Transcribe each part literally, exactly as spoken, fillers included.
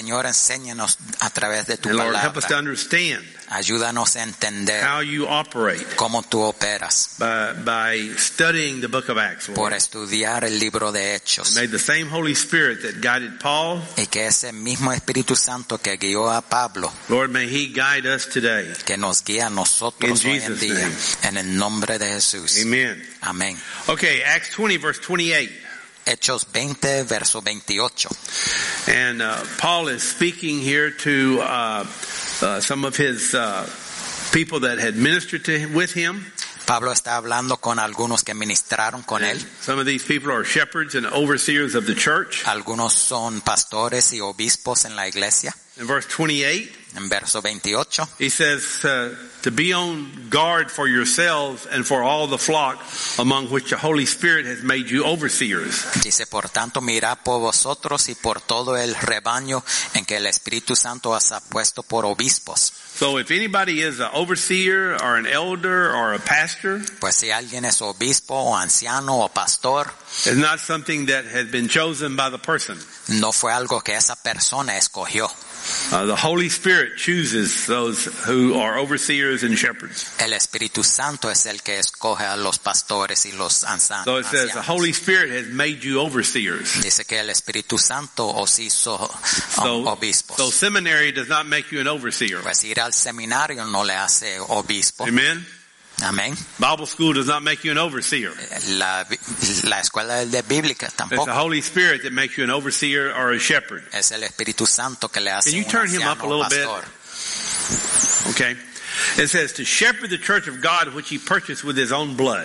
Señor, enséñanos a través de tu And Lord, help us to palabra. understand Ayúdanos a entender how you operate cómo tú operas by, by studying the book of Acts, por Lord. estudiar el libro de Hechos. May the same Holy Spirit that guided Paul, Y que ese mismo Espíritu Santo que guió a Pablo, Lord, may he guide us today. que nos guía a nosotros In hoy en Jesus' día. name. En el nombre de Jesús. Amen. Amén. Okay, Acts twenty, verse twenty-eight. Hechos veinte, verso veintiocho. And uh, Paul is speaking here to uh, uh, some of his uh, people that had ministered to him, with him. Pablo está hablando con algunos que ministraron con él. Some of these people are shepherds and overseers of the church. Algunos son pastores y obispos en la iglesia. In verse twenty-eight, En verso veintiocho, he says uh, to be on guard for yourselves and for all the flock among which the Holy Spirit has made you overseers. dice, por tanto, mirad por vosotros y por todo el rebaño en que el Espíritu Santo os ha puesto por obispos. So if anybody is an overseer or an elder or a pastor, Pues si alguien es obispo o anciano o pastor, it's not something that has been chosen by the person. no fue algo que esa persona escogió. Uh, the Holy Spirit chooses those who are overseers and shepherds. El Espíritu Santo es el que escoge a los pastores y los anza- So it says the ancianos. Holy Spirit has made you overseers. Dice que el Espíritu Santo os hizo um, So, obispos. so seminary does not make you an overseer. Pues ir al seminario no le hace obispo. Amen. Amén. Bible school does not make you an overseer. La, la escuela de bíblica It's the tampoco. Holy Spirit that makes you an overseer or a shepherd. Es el Espíritu Santo que le hace Can you un turn him up a anciano o little bit? pastor. Okay. It says to shepherd the church of God which he purchased with his own blood.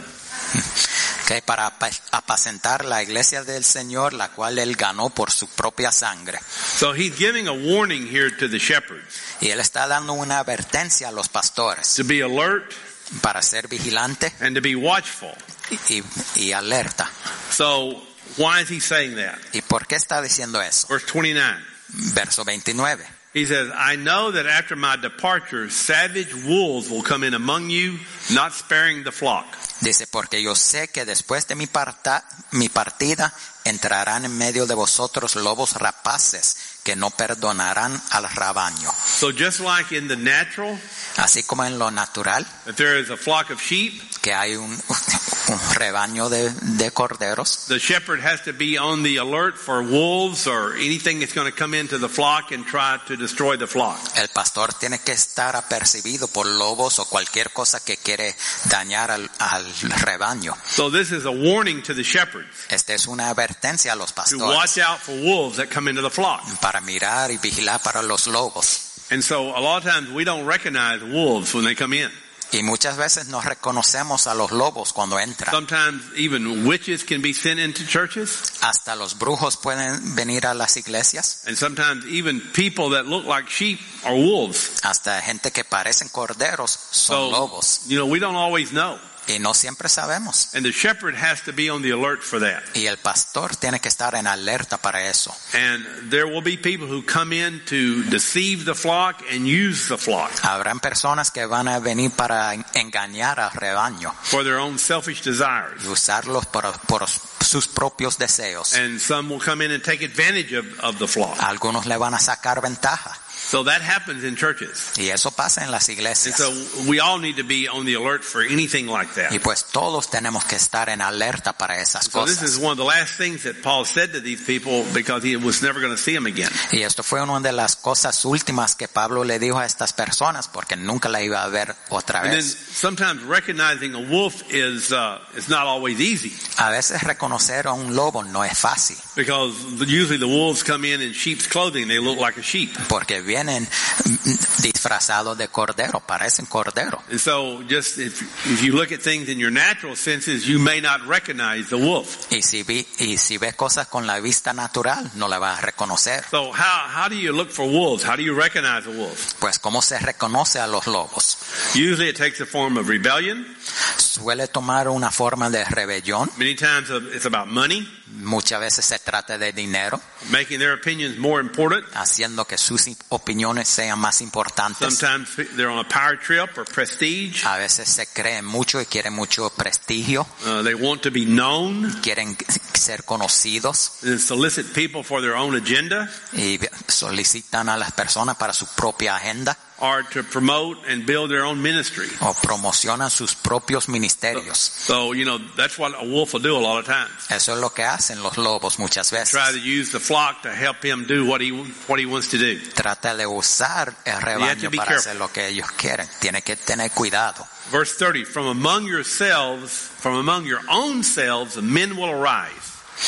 Okay, para apa- apacentar la iglesia del Señor, la cual él ganó por su propia sangre. So he's giving a warning here to the shepherds Y él está dando una advertencia a los pastores to be alert para ser vigilante and to be watchful. y, y alerta. So why is he saying that? ¿Y por qué está diciendo eso? Verse twenty-nine. Verso veintinueve. He says, I know that after my departure, savage wolves will come in among you, not sparing the flock. Dice, porque yo sé que después de mi, parta, mi partida entrarán en medio de vosotros lobos rapaces que no perdonarán al rebaño. So just like in the natural, Así como en lo natural, if there is a flock of sheep, que hay un, un rebaño de, de corderos, the shepherd has to be on the alert for wolves or anything that's going to come into the flock and try to destroy the flock. el pastor tiene que estar apercibido por lobos o cualquier cosa que quiere dañar al, al rebaño. So this is a warning to the shepherds Esta es una advertencia a los to pastores watch out for wolves that come into the flock. para mirar y vigilar para los lobos. And so a lot of times we don't recognize wolves when they come in. Y muchas veces no reconocemos a los lobos cuando entran. Sometimes even witches can be sent into churches. Hasta los brujos pueden venir a las iglesias. And sometimes even people that look like sheep are wolves. Hasta gente que parecen corderos son So, lobos. you know, we don't always know. Y no siempre sabemos. And the shepherd has to be on the alert for that. Y el pastor tiene que estar en alerta para eso. And there will be people who come in to deceive the flock and use the flock Habrán personas que van a venir para engañar al rebaño for their own selfish desires. y usarlos por, por sus propios deseos. And some will come in and take advantage of, of the flock. Algunos le van a sacar ventaja. So that happens in churches. Y eso pasa en las And iglesias. so we all need to be on the alert for anything like Y that. pues todos tenemos que estar en alerta para esas So this is cosas. one of the last things that Paul said to these people because he was never going to see them again. Y esto fue una de las cosas últimas que Pablo le dijo a estas personas porque nunca la iba a ver otra And then vez. sometimes recognizing a wolf is uh, is not always easy A veces reconocer a un lobo no es fácil because usually the wolves come in in sheep's clothing. They look like a sheep. porque vienen disfrazados de cordero, parecen cordero. And so just if, if you look at things in your natural senses, you may not recognize the wolf. Y si vi, y si ves cosas con la vista natural, no la vas a reconocer. So how, how do you look for wolves? How do you recognize a wolf? Pues ¿cómo se reconoce a los lobos? Usually it takes a form of rebellion. Suele tomar una forma de rebelión. Many times it's about money, Muchas veces se trata de dinero, making their opinions more important. haciendo que sus opiniones sean más importantes. Sometimes they're on a power trip or prestige. A veces se creen mucho y quieren mucho prestigio. Uh, they want to be known. Quieren ser conocidos and solicit people for their own agenda, y solicitan a las personas para su propia agenda or to promote and build their own ministry. o promocionan sus propios ministerios. So, you know, that's what a wolf will do a lot of times. Eso es lo que hacen los lobos muchas veces. Try to use the flock to help him do what he what he wants to do. Trata de usar el rebaño para careful. hacer lo que ellos quieren. Tiene que tener cuidado. Verse thirty, from among yourselves, from among your own selves, men will arise.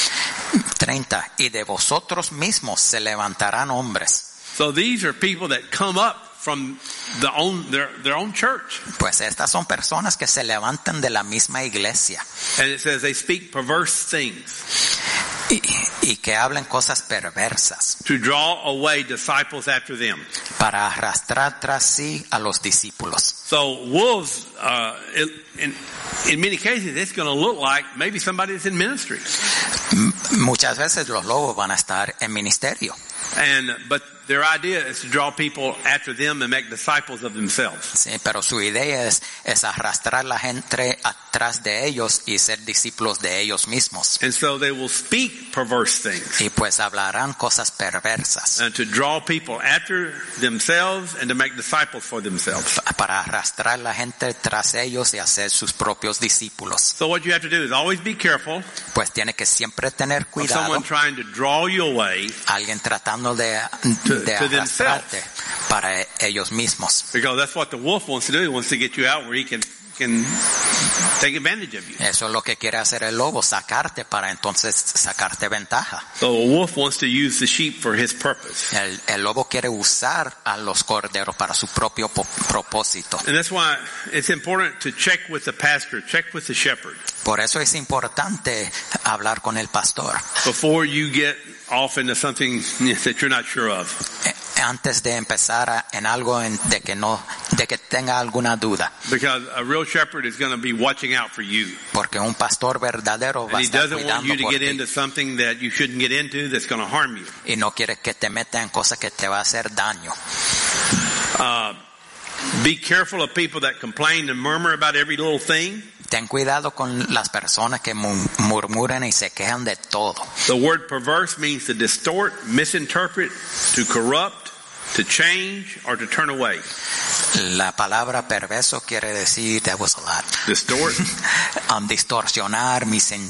treinta. Y de vosotros mismos se levantarán hombres. So these are people that come up from the own their their own church. Pues estas son personas que se levantan de la misma iglesia. And it says they speak perverse things Y, y que hablan cosas perversas to draw away disciples after them. para arrastrar tras sí a los discípulos. So wolves, uh, in, in many cases, it's going to look like maybe somebody that's in ministry. M- muchas veces los lobos van a estar en ministerio. And, but their idea is to draw people after them and make disciples of themselves. Sí, pero su idea es, es arrastrar la gente atrás de ellos y ser discípulos de ellos mismos. And so they will speak perverse things. Y pues hablarán cosas perversas And to draw people after themselves and to make disciples for themselves. para arrastrar la gente tras ellos y hacer sus propios discípulos. So what you have to do is always be careful Pues tiene que siempre tener of cuidado. someone trying to draw you away, Alguien tratando de, To- de to arrastrarte para e- ellos mismos. because that's what the wolf wants to do. He wants to get you out where he can can take advantage of you. Eso es lo que quiere hacer el lobo, sacarte para entonces sacarte ventaja. So a wolf wants to use the sheep for his purpose. El, el lobo quiere usar a los corderos para su propio po- propósito. And that's why it's important to check with the pastor, check with the shepherd, Por eso es importante hablar con el pastor before you get off into something that you're not sure of. eh, antes de empezar a- en algo en- de que no, de que tenga alguna duda, Because a real shepherd is going to be watching out for you. porque un pastor verdadero va And a he estar doesn't want cuidando you to por get ti into something that you shouldn't get into that's going to harm you. y no quiere que te meta en cosas que te va a hacer daño. Uh, be careful of people that complain and murmur about every little thing. Ten cuidado con las personas que mu- murmuran y se quejan de todo. The word perverse means to distort, misinterpret, to corrupt, to change, or to turn away. La palabra perverso quiere decir, that was a lot. Distort, Um, distorsionar, misen-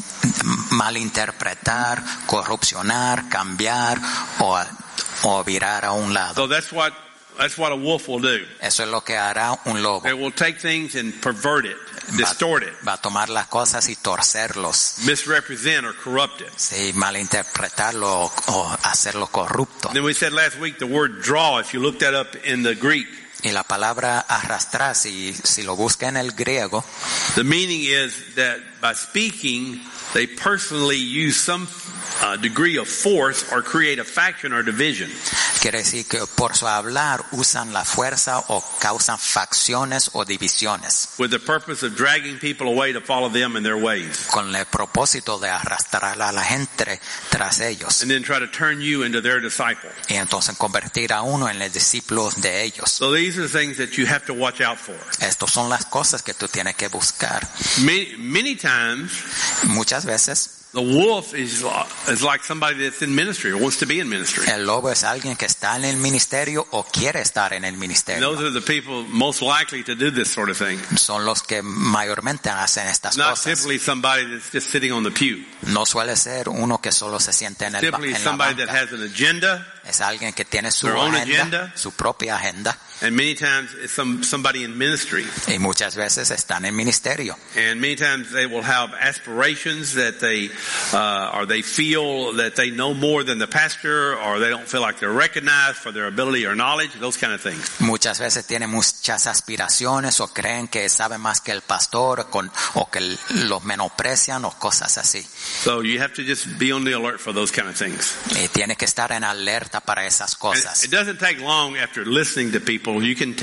malinterpretar, corrupcionar, cambiar o, o virar a un lado. so that's what that's what a wolf will do. Eso es lo que hará un lobo. It will take things and pervert it, distort it, Va a tomar las cosas y torcerlos, misrepresent or corrupt it. sí, malinterpretarlo o, o hacerlo corrupto. Then we said last week the word draw, if you look that up in the Greek, Y la palabra arrastrar, si, si lo busca en el griego, the meaning is that by speaking, they personally use some uh, degree of force or create a faction or division. quiere decir que por su hablar usan la fuerza o causan facciones o divisiones, With the purpose of dragging people away to follow them in their ways. con el propósito de arrastrar a la gente tras ellos And then try to turn you into their disciple. y entonces convertir a uno en el discípulo de ellos. So these are things that you have to watch out for. Estas son las cosas que tú tienes que buscar. Many, many times, Muchas veces the wolf is, is like somebody that's in ministry or wants to be in ministry. el lobo es alguien que está en el ministerio o quiere estar en el And ministerio. those are the people most likely to do this sort of thing. Son los que mayormente hacen estas Not cosas. simply somebody that's just sitting on the pew. No suele ser uno que solo se siente en, el, ba- Simply en la somebody that banca. has an agenda. Es alguien que tiene su Their own agenda, agenda. su propia agenda, And many times it's some, somebody in ministry. y muchas veces están en ministerio. And many times they will have aspirations that they, uh, or they feel that they know more than the pastor, or they don't feel like they're recognized for their ability or knowledge, those kind of things. Muchas veces tienen muchas aspiraciones o creen que saben más que el pastor con, o que l- los menosprecian o cosas así. So you have to just be on the alert for those kind of things. Y tiene que estar en alerta para esas And cosas. it doesn't take long after listening to people, you can tell.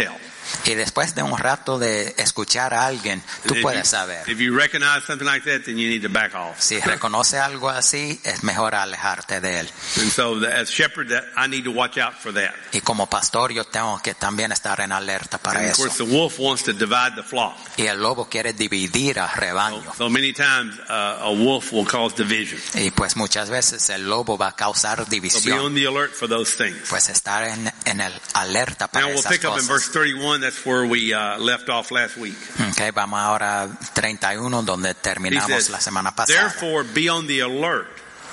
Y después de un rato de escuchar a alguien, tú And if puedes you- saber. If you recognize something like that, then you need to back off. Si reconoce algo así, es mejor alejarte de él. And so, the- as shepherd, that I need to watch out for that. Y como pastor, yo tengo que también estar en alerta para And of eso. course, the wolf wants to divide the flock. Y el lobo quiere dividir al rebaño. So many times, uh, a wolf will cause division. Y pues muchas veces el lobo va a causar So be división. on the alert for those things. Pues estar en, en el alerta para Now we'll esas pick up in verse cosas. thirty-one. That's where we uh, left off last week. Okay, vamos ahora a treinta y uno, donde He terminamos says, la semana pasada. therefore be on the alert,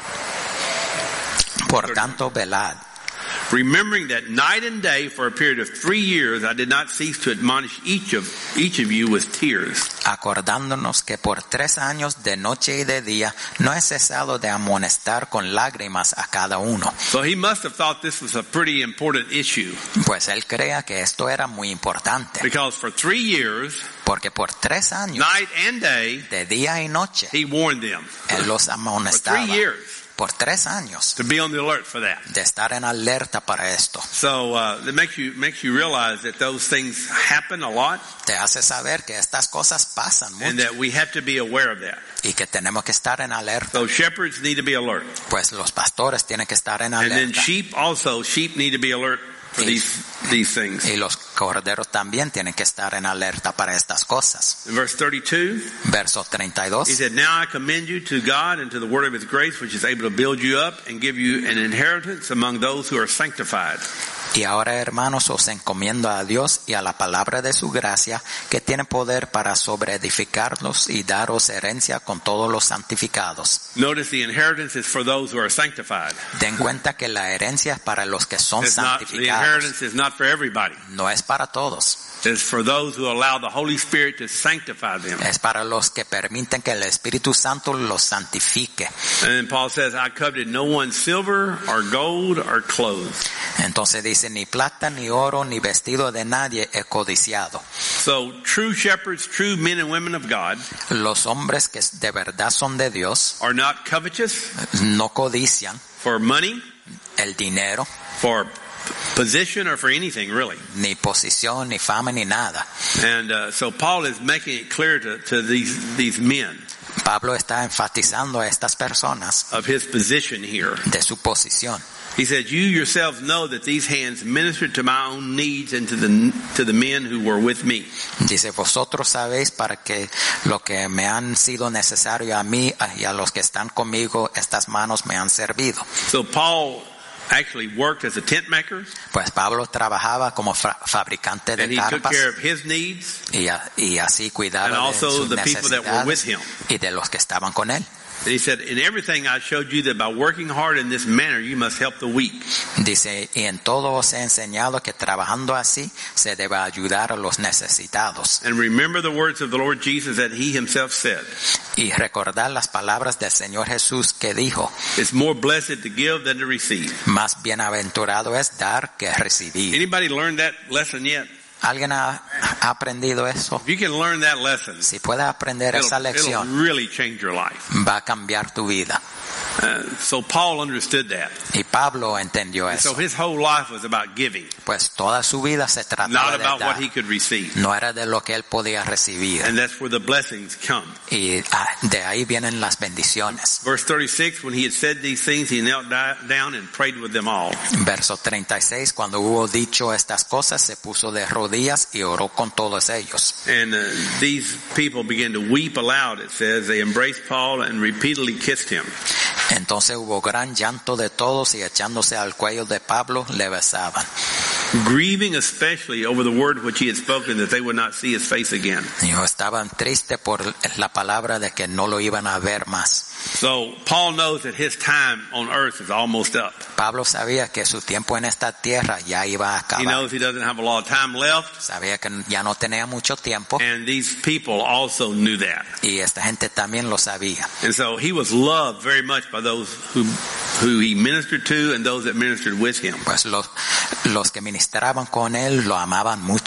Por tanto, velad, remembering that night and day for a period of three years I did not cease to admonish each of each of you with tears. acordándonos que por tres años de noche y de día no he cesado de amonestar con lágrimas a cada uno. So he must have thought this was a pretty important issue, Pues él crea que esto era muy importante, because for three years, porque por tres años, night and day, de día y noche, he warned them él los for amonestaba. three years Por tres años to be on the alert for that. de estar en alerta para esto. So uh, it makes you makes you realize that those things happen a lot, Te hace saber que estas cosas pasan and mucho that we have to be aware of that. y que tenemos que estar en alerta. So shepherds need to be alert, Pues los pastores tienen que estar en and then alerta. sheep also sheep need to be alert for these these things. Y los corderos también tienen que estar en alerta para estas cosas. In verse thirty-two, Verso treinta y dos. he said, "Now I commend you to God and to the word of His grace, which is able to build you up and give you an inheritance among those who are sanctified." Y ahora, hermanos, os encomiendo a Dios y a la palabra de su gracia, que tiene poder para sobreedificarlos y daros herencia con todos los santificados. Notice the inheritance is for those who are sanctified. Den cuenta que la herencia es para los que son It's not, the santificados. inheritance is not for everybody. No es para todos. It's for those who allow the Holy Spirit to sanctify them. Es para los que permiten que el Espíritu Santo los santifique. And then Paul says, "I coveted no one's silver or gold or clothes." Entonces dice, ni plata, ni oro, ni vestido de nadie he codiciado. So true shepherds, true men and women of God, Los hombres que de verdad son de Dios are not covetous no codician for money, el dinero, for position, or for anything really. ni posición, ni fama, ni nada. And uh, so Paul is making it clear to, to these these men Pablo está enfatizando a estas personas of his position here. de su posición. He said, "You yourselves know that these hands ministered to my own needs and to the to the men who were with me." Dice, vosotros sabéis para que lo que me han sido necesario a mí y a los que están conmigo, estas manos me han servido. So Paul actually worked as a tent maker, Pues Pablo trabajaba como fa- fabricante de and he took carpas care of his needs y, a- y así cuidaba and de also sus the people that were with necesidades him. y de los que estaban con él. And he said, "In everything I showed you that by working hard in this manner you must help the weak." Dice, y en todo os he enseñado que trabajando así se debe ayudar a los necesitados. And remember the words of the Lord Jesus that he himself said, Y recordar las palabras del Señor Jesús que dijo, "It's more blessed to give than to receive." más bienaventurado es dar que recibir. Anybody learned that lesson yet? ¿Alguien ha, ha aprendido eso? If you can learn that lesson, Si puedes aprender esa it'll, it'll lección, really change your life. va a cambiar tu vida. Uh, so Paul understood that. Y Pablo entendió And so eso. his whole life was about giving, Pues toda su vida se not trataba de about what dar. he could receive. No era de lo que él podía recibir. And that's where the blessings come. Y ah, de ahí vienen las bendiciones. Verse thirty-six, when he had said these things, he knelt di- down and prayed with them all. Verso treinta y seis, cuando hubo dicho estas cosas, se puso de rodillas y oró con todos ellos. And uh, these people began to weep aloud, it says. They embraced Paul and repeatedly kissed him. Entonces hubo gran llanto de todos y echándose al cuello de Pablo le besaban. Grieving especially over the word which he had spoken, that they would not see his face again. Y estaban tristes por la palabra de que no lo iban a ver más. So Paul knows that his time on earth is almost up. Pablo sabía que su tiempo en esta tierra ya iba a He acabar. knows he doesn't have a lot of time left, Sabía que ya no tenía mucho tiempo and these people also knew that. y esta gente también lo sabía. And so he was loved very much by those who who he ministered to and those that ministered with him. Pues los, los que ministraban con él lo amaban mucho.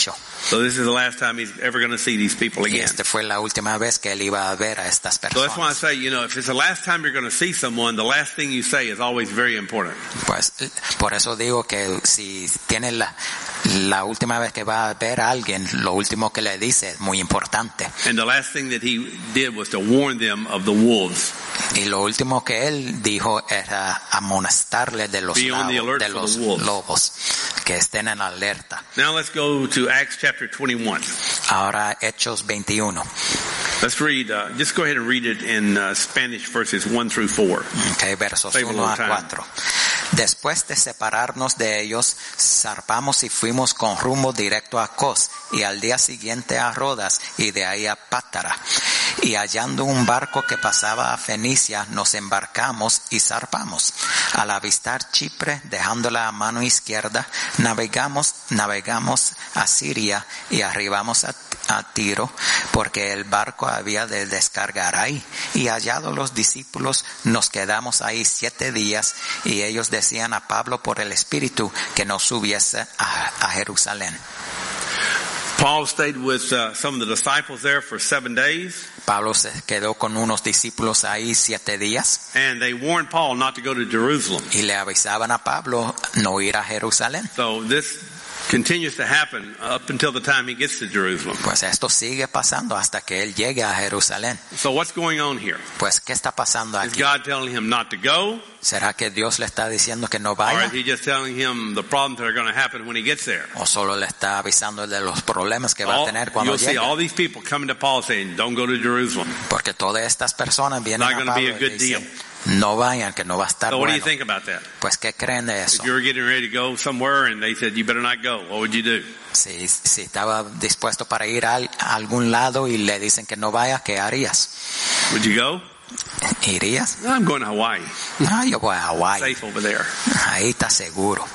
So this is the last time he's ever going to see these people Y again. esta fue la última vez que él iba a ver a estas So that's why I personas. say, you know, if it's the last time you're going to see someone, the last thing you say is always very important. Pues por eso digo que si tiene la, la última vez que va a ver a alguien, lo último que le dice es muy importante. And the last thing that he did was to warn them of the wolves. Y lo último que él dijo era amonestarle de los, Be on the lobos, alert de for los the wolves. lobos, que estén en alerta. Now let's go to Acts chapter twenty-one. Ahora Hechos veintiuno. Let's read, uh, just go ahead and read it in uh, Spanish verses one through four. Okay, versos Save a uno a little time. cuatro. Después de separarnos de ellos, zarpamos y fuimos con rumbo directo a Cos, y al día siguiente a Rodas, y de ahí a Pátara. Y hallando un barco que pasaba a Fenicia, nos embarcamos y zarpamos. Al avistar Chipre, dejándola a mano izquierda, navegamos, navegamos a Siria y arribamos a a Tiro, porque el barco había de descargar ahí. Y hallados los discípulos, nos quedamos ahí siete días, y ellos decían a Pablo por el Espíritu que no subiese a, a Jerusalén. Paul stayed with uh, some of the disciples there for seven days. Pablo se quedó con unos discípulos ahí siete días, And they warned Paul not to go to Jerusalem. y le avisaban a Pablo no ir a Jerusalén. So this continues to happen up until the time he gets to Jerusalem. Pues esto sigue pasando hasta que él llegue a Jerusalén. So what's going on here? Pues ¿qué está pasando Is aquí? God telling him not to go? ¿Será que Dios le está diciendo que no Or vaya? is he just telling him the problems that are going to happen when he gets there? ¿O solo le está avisando de los problemas que va a All, tener cuando you'll see llegue? all these people coming to Paul saying, don't go to Jerusalem. Porque todas estas personas vienen Not a gonna be Pablo a y good dicen, no vayan, que no va a estar So what do you bueno. think about that? Pues ¿qué creen de eso? If you were getting ready to go somewhere and they said you better not go, what would you do? Si, si estaba dispuesto para ir a, a algún lado y le dicen que no vaya, ¿qué harías? Would you go? ¿Irías? No, I'm going to Hawaii. No, yo voy a Hawái. Safe over there. Ahí está seguro.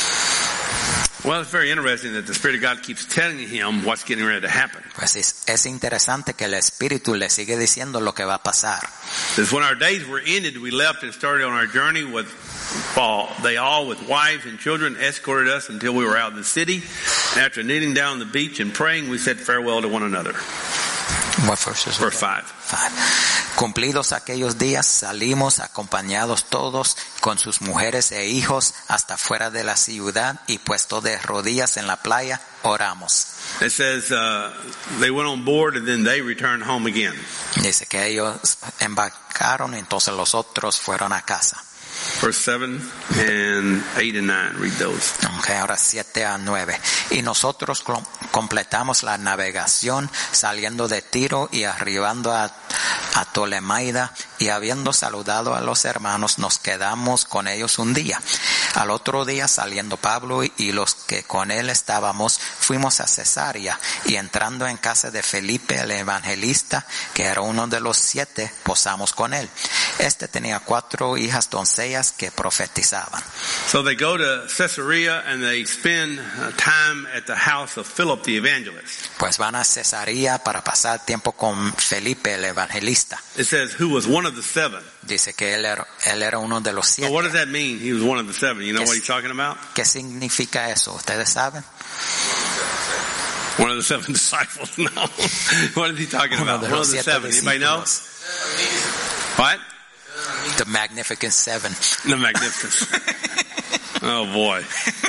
Well, it's very interesting that the Spirit of God keeps telling him what's getting ready to happen. Pues es, es interesante que el Espíritu le sigue diciendo lo que va a pasar. Because when our days were ended, we left and started on our journey with Paul. They all, with wives and children, escorted us until we were out in the city. And after kneeling down on the beach and praying, we said farewell to one another. What verse is Verse five. Five. Cumplidos aquellos días, salimos acompañados todos con sus mujeres e hijos hasta fuera de la ciudad, y puesto de rodillas en la playa, oramos. It says uh, they went on board and then they returned home again. Dice que ellos embarcaron, entonces los otros fueron a casa. Verse seven and eight and nine. Read those. Okay, ahora siete a nueve. Y nosotros com- completamos la navegación saliendo de Tiro y arribando a, a Tolemaida, y habiendo saludado a los hermanos nos quedamos con ellos un día. Al otro día, saliendo Pablo y los que con él estábamos, fuimos a Cesarea, y entrando en casa de Felipe el evangelista, que era uno de los siete, posamos con él. Este tenía cuatro hijas doncellas que profetizaban. So they go to Caesarea and they spend uh, time at the house of Philip the evangelist. Pues van a Cesarea para pasar tiempo con Felipe el evangelista. It says who was one of the seven. Dice que él era, él era uno de los So siete. what does that mean? He was one of the seven. You know Yes. what he's talking about? ¿Qué significa eso? ¿Ustedes saben? One of the seven disciples. No. What is he talking Uno about? de One of los the siete seven. Anybody know? discípulos. What? The Magnificent Seven. The Magnificent. Oh boy.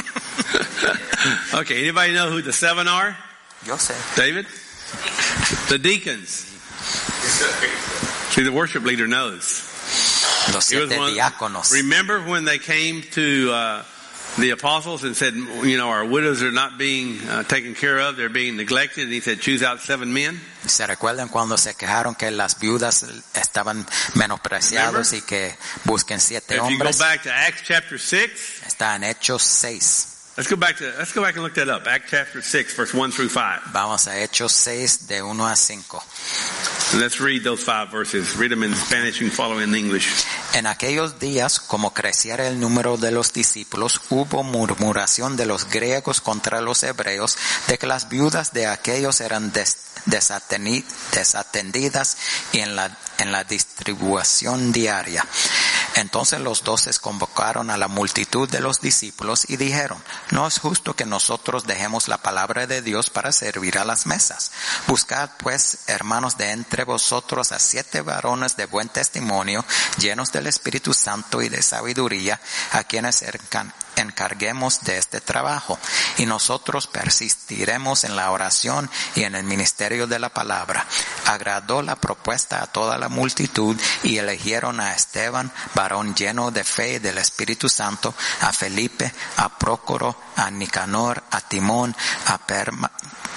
Okay, anybody know who the seven are? Yo sé. David? The deacons. See, the worship leader knows. Los He was siete one- diáconos. Remember when they came to uh, the apostles and said, you know, our widows are not being uh, taken care of, they're being neglected, and he said, choose out seven men? ¿Se recuerdan cuando se quejaron que las viudas estaban menospreciados Remember? y que busquen siete If you go hombres? back to Acts chapter six, Está en Hechos seis. let's go back to, let's go back and look that up. Acts chapter six, verse one through five. Vamos a Hechos seis de uno a cinco. And let's read those five verses. Read them in Spanish and follow in English. En aquellos días, como creciera el número de los discípulos, hubo murmuración de los griegos contra los hebreos, de que las viudas de aquellos eran des, desateni, desatendidas y en la, en la distribución diaria. Entonces los doces convocaron a la multitud de los discípulos y dijeron, no es justo que nosotros dejemos la palabra de Dios para servir a las mesas. Buscad pues, hermanos, de entre vosotros a siete varones de buen testimonio, llenos del Espíritu Santo y de sabiduría, a quienes encarguemos de este trabajo, y nosotros persistiremos en la oración y en el ministerio de la palabra. Agradó la propuesta a toda la multitud y eligieron a Esteban, varón lleno de fe y del Espíritu Santo, a Felipe, a Prócoro, a Nicanor, a Timón, a Perma,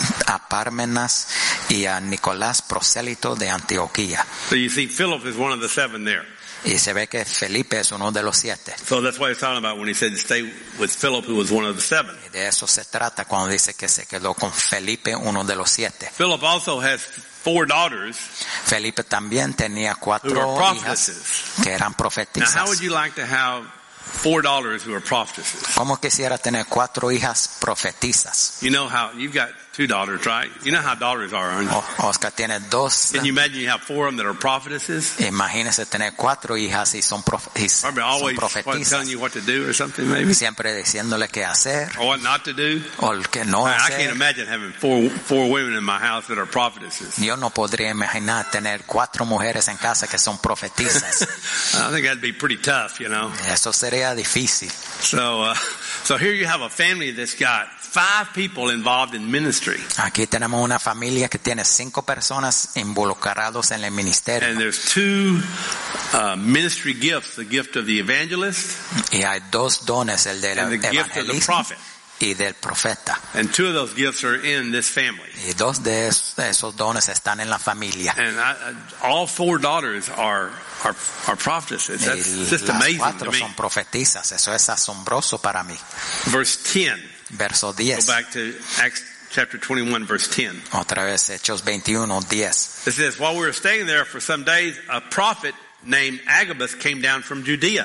a Parmenas y a Nicolás, prosélito de Antioquía. So you see, Philip is one of the seven there. Y se ve que Felipe es uno de los siete. So that's what he's talking about when he said to stay with Philip, who was one of the seven. Y de eso se trata cuando dice que se quedó con Felipe, uno de los siete. Philip also has four daughters. Felipe también tenía cuatro who are hijas prophetesses. que eran Now, profetisas. how would you like to have four daughters who are prophetesses? ¿Cómo quisiera tener cuatro hijas profetizas? You know how you've got two daughters, right? You know how daughters are, aren't you? O- Oscar tiene dos. Can you imagine you have four of them that are prophetesses? Imagínese tener cuatro hijas y son, prof- y son Probably always what, profetizas. telling you what to do or something, maybe, Siempre diciéndole qué hacer or what not to do. o el que no I, I can't hacer. imagine having four four women in my house that are prophetesses. Yo no podría imaginar tener cuatro mujeres en casa que son profetizas. I think that'd be pretty tough, you know. Eso sería difícil. So, uh, so here you have a family that's got five people involved in ministry, Aquí tenemos una familia que tiene cinco personas involucrados en el ministerio. and there's two uh, ministry gifts: the gift of the evangelist Y hay dos dones, el del and the gift of the evangelismo prophet. y del profeta. And two of those gifts are in this family. Y dos de esos, de esos dones están en la familia. And I, I, all four daughters are are, are prophetesses. That's Y just las amazing to cuatro me. son profetizas. Eso es asombroso para mí. Verse ten. Verso Go diez. back to Acts chapter twenty-one, verse ten. Otra vez, Hechos veintiuno, diez. It says, while we were staying there for some days, a prophet named Agabus came down from Judea.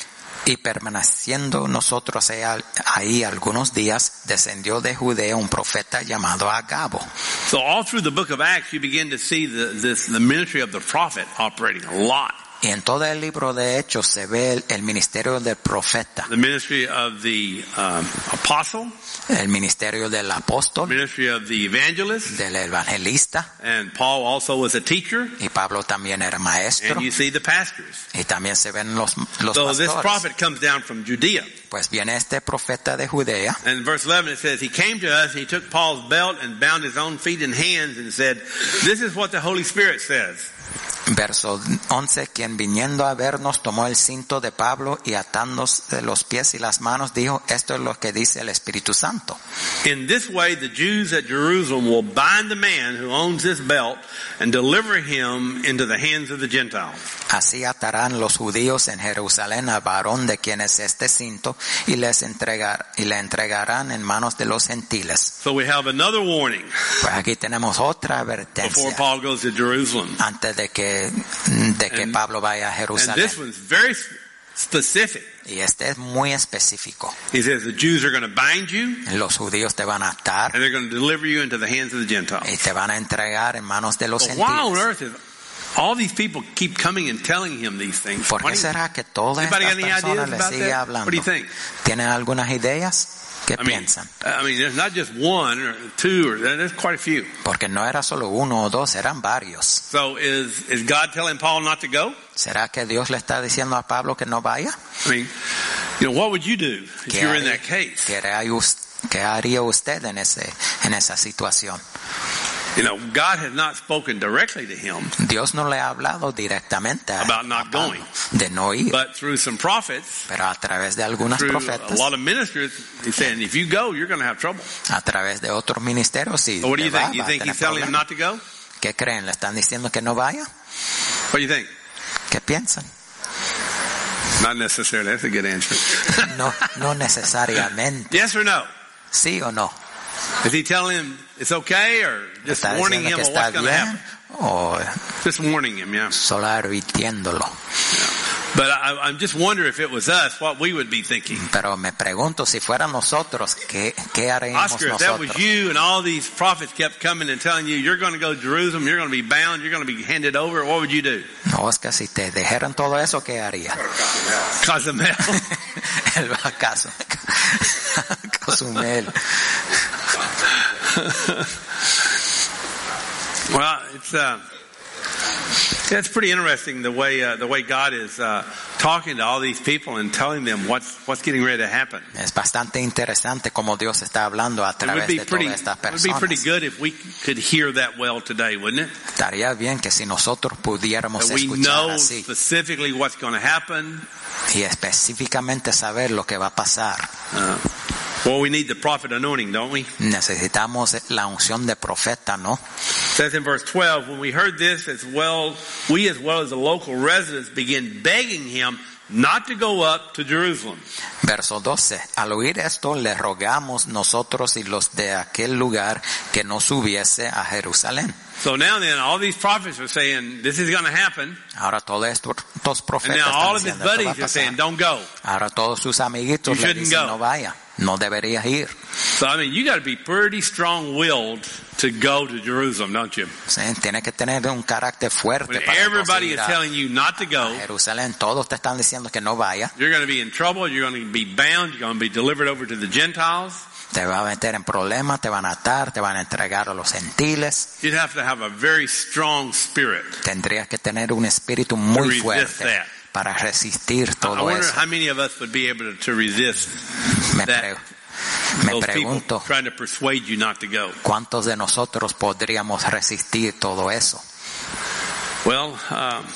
Y permaneciendo nosotros ahí algunos días, descendió de Judea un profeta llamado Agabo. So all through the book of Acts, you begin to see the, this, the ministry of the prophet operating a lot. Y en todo el libro de Hechos se ve el, el ministerio del profeta, The ministry of the um, apostle, el ministerio del apóstol, ministry of the evangelist, del evangelista, and Paul also was a teacher, y Pablo también era maestro, and you see the pastors. y también se ven los, los So this pastores. prophet comes down from Judea. Pues viene este profeta de Judea, And in verse eleven it says, he came to us, he took Paul's belt and bound his own feet and hands and said, this is what the Holy Spirit says. verso once, quien viniendo a vernos tomó el cinto de Pablo y atándose los pies y las manos dijo, esto es lo que dice el Espíritu Santo. In this way, the Jews at Jerusalem will bind the man who owns this belt and deliver him into the hands of the Gentiles. Así atarán los judíos en Jerusalén al varón de quien es este cinto y les entregar, y le entregarán en manos de los gentiles. So we have another warning Pues aquí tenemos otra before advertencia Paul goes to Jerusalem. antes de que, de que And- Pablo vaya a And Jerusalén. this one's very specific. Y este es muy específico. He says the Jews are going to bind you Los judíos te van a atar and they're going to deliver you into the hands of the Gentiles. y te van a entregar en manos de los But why on gentiles. earth is all these people keep coming and telling him these things? ¿Por Why qué do you- será que todas Anybody estas got any personas ideas le about sigue that? hablando? What do you think? ¿Tienen algunas ideas? ¿Qué I mean, piensan? I mean, there's not just one or two, or there's quite a few. Porque no era solo uno o dos, eran varios. So is is God telling Paul not to go? ¿Será que Dios le está diciendo a Pablo que no vaya? I mean, you know, what would you do if ¿Qué you were in haría, that case? qué haría us- qué haría usted en ese en esa situación? You know, God has not spoken directly to him, Dios no le ha hablado directamente a, About not a Pablo going. de no ir, but through some prophets, pero a través de algunos through a profetas, lot of ministers, he's saying, if you go, you're going to have trouble. a través de otros ministerios, si So what do you te va, think? You va a think tener he's telling him problemas. not to go? ¿Qué creen? ¿Le están diciendo que no vaya? What do you think? ¿Qué piensan? Not necessarily. That's a good answer. No, no necesariamente. Yes or no? ¿Sí o no? Is he telling him it's okay, or just ¿Está warning diciendo him que of está what's going to bien happen? o Just warning him, yeah. solo advirtiéndolo? But I, I'm just wondering if it was us, what we would be thinking. Pero me pregunto si fuera nosotros, ¿qué, qué haríamos Oscar, if that was nosotros? you and all these prophets kept coming and telling you, you're going to go to Jerusalem, you're going to be bound, you're going to be handed over, what would you do? Oscar, si te dijeran todo eso, ¿qué haría? Cozumel. Él va a casa. Cozumel. Well, it's uh, yeah, it's pretty interesting the way uh, the way God is uh, talking to all these people and telling them what's what's getting ready to happen. Es bastante interesante como Dios está hablando a It would través be de pretty, todas estas it would be pretty personas. good if we could hear that well today, wouldn't it? Estaría bien que si nosotros pudiéramos That we escuchar know así specifically what's going to happen. y específicamente saber lo que va a pasar. Uh, well, we need the prophet anointing, don't we? Necesitamos la unción de profeta, ¿no? It says in verse twelve, when we heard this, as well, we as well as the local residents began begging him not to go up to Jerusalem. Verso doce. Al oír esto, le rogamos nosotros y los de aquel lugar que no subiese a Jerusalén. So now then, all these prophets are saying, this is going to happen. Ahora todos estos, estos And profetas now all están of his diciendo, esto va a buddies are saying, pasar. don't go. Ahora todos sus amiguitos You le shouldn't dicen, go. no vaya, no deberías ir. So, I mean, you got to be pretty strong-willed to go to Jerusalem, don't you? Sí, tiene que tener un carácter fuerte When para everybody ir is a, telling you not to a go, Jerusalén. Todos te están diciendo que no vaya. you're going to be in trouble, you're going to be bound, you're going to be delivered over to the Gentiles. Te va a meter en problemas, te van a atar, te van a entregar a los gentiles. You'd have to have a very strong spirit. Tendrías que tener un espíritu muy resist fuerte that. para resistir I todo wonder eso. how many of us would be able to resist Me, that. pre- me Those people pregunto, trying to persuade you not to go. ¿cuántos de nosotros podríamos resistir todo eso? Well, um,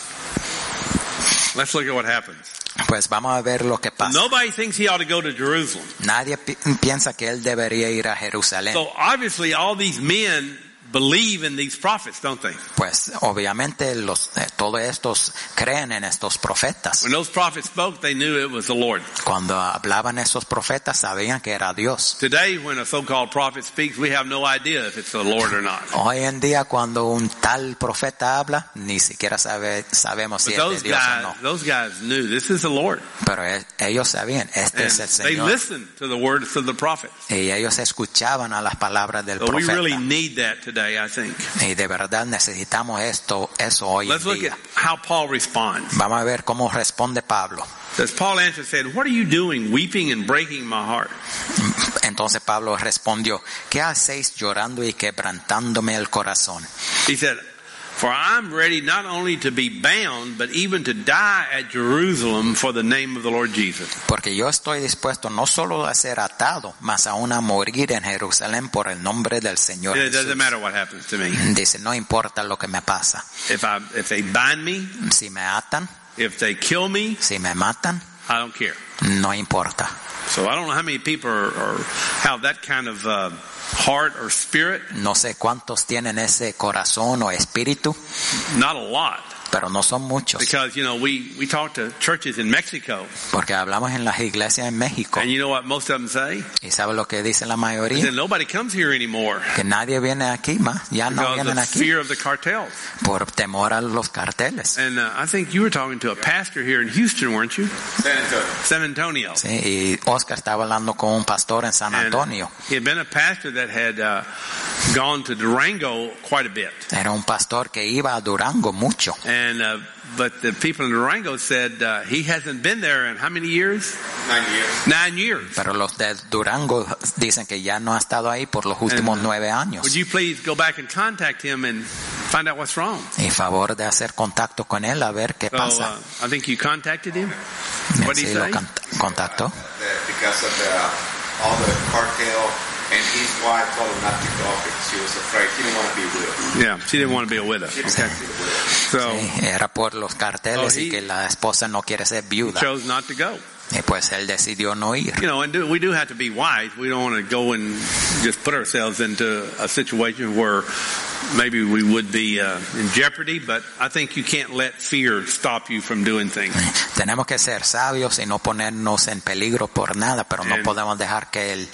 let's look at what happens. Pues vamos a ver lo que pasa. Nobody thinks he ought to go to Jerusalem. Nadie pi- piensa que él debería ir a Jerusalén. So obviously all these men believe in these prophets, don't they? Pues obviamente los, eh, todos estos creen en estos profetas. When those prophets spoke, they knew it was the Lord. Cuando hablaban esos profetas sabían que era Dios. Today, when a so-called prophet speaks, we have no idea if it's the Lord or not. Hoy en día cuando un tal profeta habla, ni siquiera sabe, sabemos si But es de those Dios o guys, no. those guys knew this is the Lord. Pero eh, ellos sabían, este And es el they Señor. listened to the words of the prophets. Y ellos escuchaban a las palabras del So we profeta. really need that today, I think. Y de verdad necesitamos esto, eso hoy Let's en look día. at how Paul responds. Vamos a ver cómo responde Pablo. As Paul answered, said, "What are you doing, weeping and breaking my heart?" Entonces Pablo respondió, ¿qué hacéis llorando y quebrantándome el corazón? He said, "For I'm ready not only to be bound, but even to die at Jerusalem for the name of the Lord Jesus." Porque yo estoy dispuesto no solo a ser atado, mas aún a morir en Jerusalén por el nombre del Señor It Jesús. doesn't matter what happens to me. Dice, no importa lo que me pasa. If I, if they bind me, Si me atan, if they kill me, si me matan, I don't care. no importa. So I don't know how many people are, are have that kind of uh, heart or spirit. No sé cuántos tienen ese corazón o espíritu, Not a lot. pero no son muchos. Because, you know, we, we talk to churches in Mexico, Porque hablamos en las iglesias en México. and you know what most of them say? ¿Y sabe lo que dice la They mayoría? say nobody comes here anymore Que nadie viene aquí más. Ya no because vienen of aquí fear of the cartels. por temor a los carteles. And uh, I think you were talking to a pastor here in Houston, weren't you? San Antonio. San Antonio. Sí, y Oscar estaba hablando con un pastor en San And Antonio. he had been a pastor that had uh, gone to Durango quite a bit. Era un pastor que iba a Durango mucho. And uh, but the people in Durango said uh, he hasn't been there in how many years? Nine years. Nine years. Pero los de Durango dicen que ya no ha estado ahí por los últimos And, uh, nueve años. Would you please go back and contact him and find out what's wrong? Y favor de hacer contacto con él a ver qué So pasa. uh, I think you contacted him. What did he Sí, lo say? can- contactó. That because of the, all the cartel, and his wife told him not to go because she was afraid. She didn't want to be with him. Yeah, she didn't want to be a widow. She didn't Okay. want to be with him. So Sí, era por los carteles Oh, he- y que la esposa no quiere ser viuda. chose not to go. Y pues él decidió no ir. You know, and do, we do have to be wise. We don't want to go and just put ourselves into a situation where maybe we would be uh, in jeopardy, but I think you can't let fear stop you from doing things. Tenemos que ser sabios y no ponernos en peligro por nada, pero no And- podemos dejar que el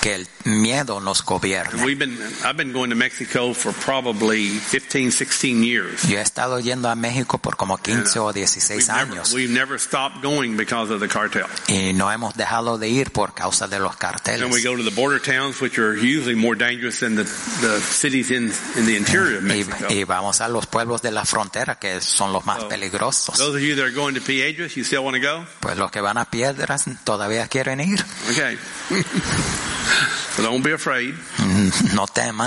que el miedo nos And gobierne. we've been, I've been going to Mexico for probably fifteen, sixteen years. Yo he estado yendo a México por como quince o We've dieciséis never, años we've never stopped going because of the cartel. y no hemos dejado de ir por causa de los And we carteles. go to the border towns, which are usually more dangerous than the, the cities in, in the interior of Y, Mexico. y vamos a los pueblos de la frontera que son los más So, peligrosos. Those of you that are going to Piedras, you still want to go? Pues los que van a Piedras todavía quieren ir. Okay. So don't be afraid. No teman.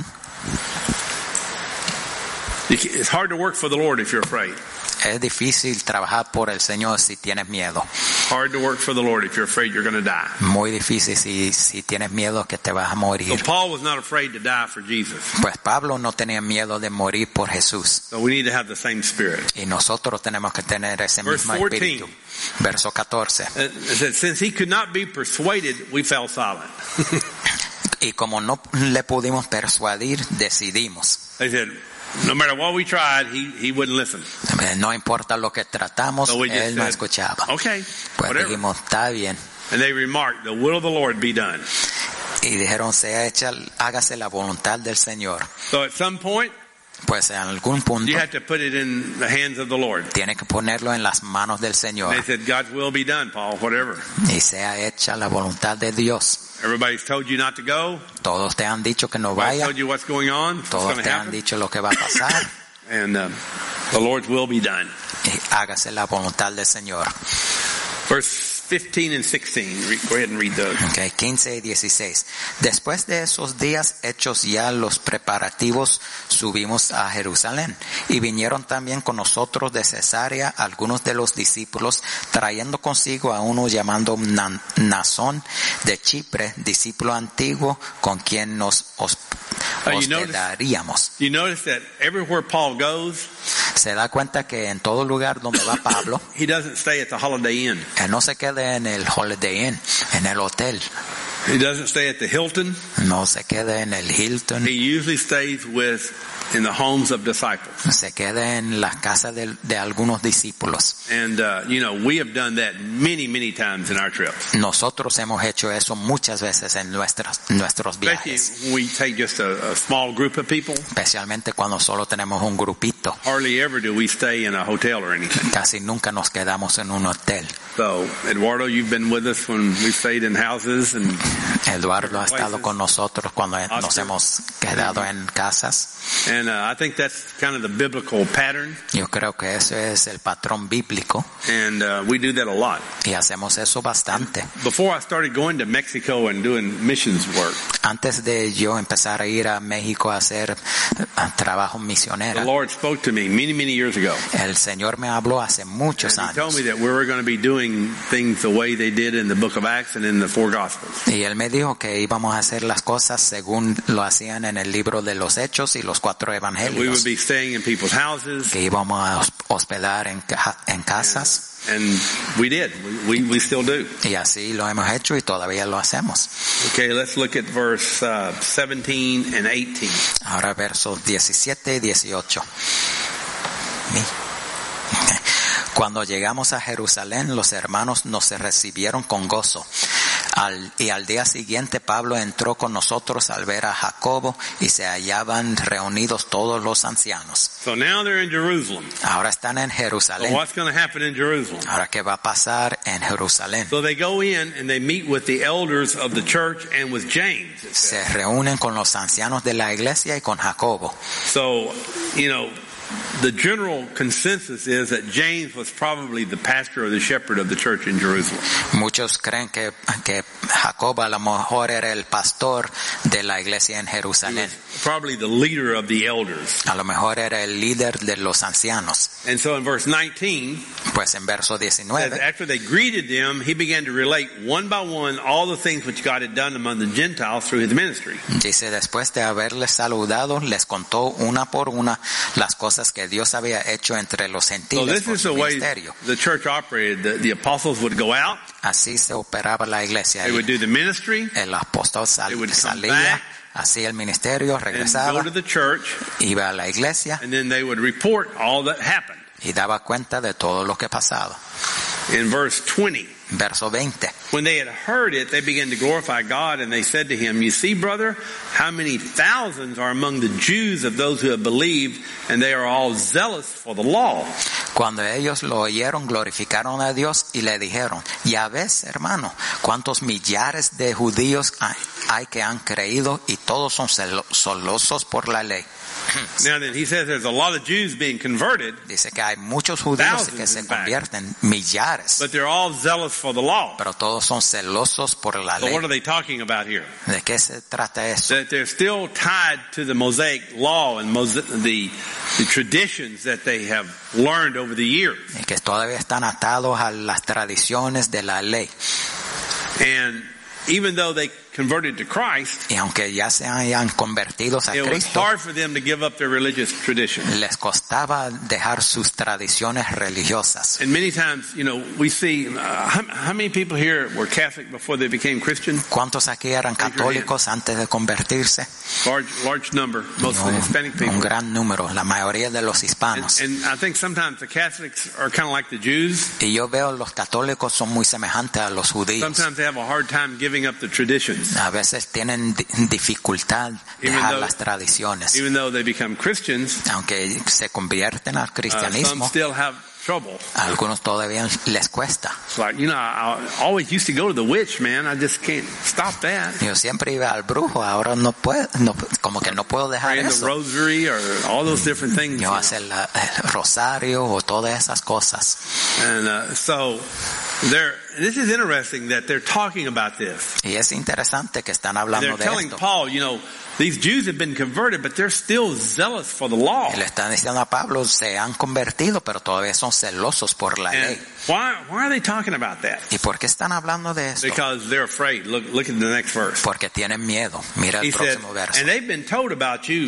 You ca- It's hard to work for the Lord if you're afraid. Es difícil trabajar por el Señor si tienes miedo. Hard to work for the Lord if you're afraid you're going to die. Muy difícil si, si tienes miedo que te vas a So morir. Paul was not afraid to die for Jesus. Pues Pablo no tenía miedo de morir por Jesús. So we need to have the same spirit. Y nosotros tenemos que tener ese Verse mismo fourteen. espíritu. Verso catorce. It said, since he could not be persuaded, we fell silent. Y como no le pudimos persuadir, decidimos. They said, no matter what we tried, he, he wouldn't listen. No importa lo que tratamos, So we just él no said, escuchaba. okay, Pues whatever. dijimos, está bien. And they remarked, the will of the Lord be done. Y dijeron, sea hecha, hágase la voluntad del Señor. So at some point, Pues en algún punto you have to put it in the hands of the Lord. tiene que ponerlo en las manos del And Señor. they said, God's will be done, Paul, whatever. Y sea hecha la voluntad de Dios. Everybody's told you not to go. Todos te han dicho que no Everybody's vaya. told you what's going on, what's Todos going to te han happen. dicho lo que va a pasar. And um, the Lord's will be done. Y hágase la voluntad del Señor. Verse fifteen and sixteen. Re- Go ahead and read those. Okay, quince y dieciséis. Después de esos días hechos ya los preparativos, subimos a Jerusalén. Y vinieron también con nosotros de Cesarea algunos de los discípulos, trayendo consigo a uno llamado Nan- Nasón de Chipre, discípulo antiguo, con quien nos hos- Uh, you notice- hospedaríamos. You notice that everywhere Paul goes, Se da cuenta que en todo lugar donde va Pablo, he doesn't stay at the Holiday Inn. él no se queda en el Holiday Inn, en el hotel. He doesn't stay at the Hilton. No se queda en el Hilton. He usually stays with in the homes of disciples. Se queda en la casa de, de algunos discípulos. And uh, you know, we have done that many, many times in our trips. Nosotros hemos hecho eso muchas veces en nuestras, nuestros Especially viajes, when we take just a, a small group of people. especialmente cuando solo tenemos un grupito. Hardly ever do we stay in a hotel or anything. Casi nunca nos quedamos en un hotel. So, Eduardo, you've been with us when we stayed in houses, and Eduardo ha estado con nosotros cuando nos Oscar. hemos quedado en casas. and uh, I think that's kind of the biblical pattern, Yo creo que ese es el patrón bíblico and uh, we do that a lot. y hacemos eso bastante. Before I started going to Mexico and doing missions work, Antes de yo empezar a ir a México a hacer eh, trabajo the misionero, Lord spoke to me many, many years ago. el Señor me habló hace muchos And he told años. me that we were going to be doing things the way they did in the book of Acts and in the four Gospels. Y él me dijo que íbamos a hacer las cosas según lo hacían en el libro de los Hechos y los cuatro We would evangelios. be staying in people's houses, Que íbamos a hos- hospedar en, ca- en casas. and we did. We, we, we still do. Y así lo hemos hecho y todavía lo hacemos. Okay, let's look at verse uh, seventeen and eighteen. Ahora versos diecisiete y dieciocho. Mi- Cuando llegamos a Jerusalén, los hermanos nos recibieron con gozo. Al, y al día siguiente Pablo entró con nosotros al ver a Jacobo y se hallaban reunidos todos los ancianos. So now they're in Jerusalem. Ahora están en So Jerusalén. what's going to happen in Jerusalem? Ahora, ¿qué va a pasar en Jerusalén? So they go in and they meet with the elders of the church and with James. it says. Se reúnen con los ancianos de la iglesia y con Jacobo. So, you know, the general consensus is that James was probably the pastor or the shepherd of the church in Jerusalem. Muchos creen que, que Jacobo a lo mejor era el pastor de la iglesia en He Jerusalén. was probably the leader of the elders. A lo mejor era el líder de los ancianos. And so in verse nineteen, Pues en verso that diecinueve, after they greeted them, he began to relate one by one all the things which God had done among the Gentiles through his ministry. dice, después de haberles saludado, les contó una por una las cosas que Dios había hecho entre los So gentiles this por is su the way ministerio. the church operated. The, the apostles would go out, Así se operaba la iglesia. they would do the ministry, El apóstol sal- They would come salía, back hacía el ministerio, and go regresaba, to the church, iba a la iglesia and then they would report all that happened. y daba cuenta de todo lo que pasaba. In verse twenty, Verso veinte. When they had heard it, they began to glorify God, and they said to him, "You see, brother, how many thousands are among the Jews of those who have believed, and they are all zealous for the law." Cuando ellos lo oyeron, glorificaron a Dios y le dijeron, ya ves, hermano, cuántos millares de judíos hay, hay que han creído y todos son celo- celosos por la ley. Now then, he says there's a lot of Jews being converted, Dice que hay muchos judíos Thousands, que se in fact. convierten, millares, but they're all zealous for the law. pero todos son celosos por la So what are ley. they talking about here? ¿De qué se trata eso? That they're still tied to the Mosaic law and Mose- the, the traditions that they have learned over the years. Y que todavía están atados a las tradiciones de la ley. And even though they converted to Christ, Y aunque ya se hayan convertido a it was Cristo, hard for them to give up their religious traditions. les costaba dejar sus tradiciones religiosas. And many times, you know, we see, uh, how, how many people here were Catholic before they became Christian? ¿Cuántos aquí eran católicos antes de convertirse? Large, large number, mostly Un, Hispanic un people. gran número, la mayoría de los And, hispanos. and I think sometimes the Catholics are kind of like the Jews. Y yo veo los católicos son muy semejantes a los judíos. Sometimes they have a hard time giving up the traditions. A veces tienen di- dificultad Even dejar though- las tradiciones. Even though they become Christians, Aunque se convierten al uh, some cristianismo, still have trouble. a algunos todavía les cuesta. It's like, you know, I, I always used to go to the witch, man. I just can't stop that. Yo siempre iba al brujo, ahora no puedo, no, como que no puedo dejar Praying the eso. rosary or all those different things. Yo you know. hacer la- el rosario o todas esas cosas. And uh, so, they're, this is interesting that they're talking about this. Y es interesante que están They're hablando de telling esto. Paul, you know, these Jews have been converted, but they're still zealous for the law. Y le están diciendo a Pablo, se han convertido, pero todavía son celosos por la And ley. why, why are they talking about that? ¿Y por qué están hablando de esto? Because they're afraid. Look, look at the next verse. Porque tienen miedo. Mira He el said, próximo verso. and they've been told about you.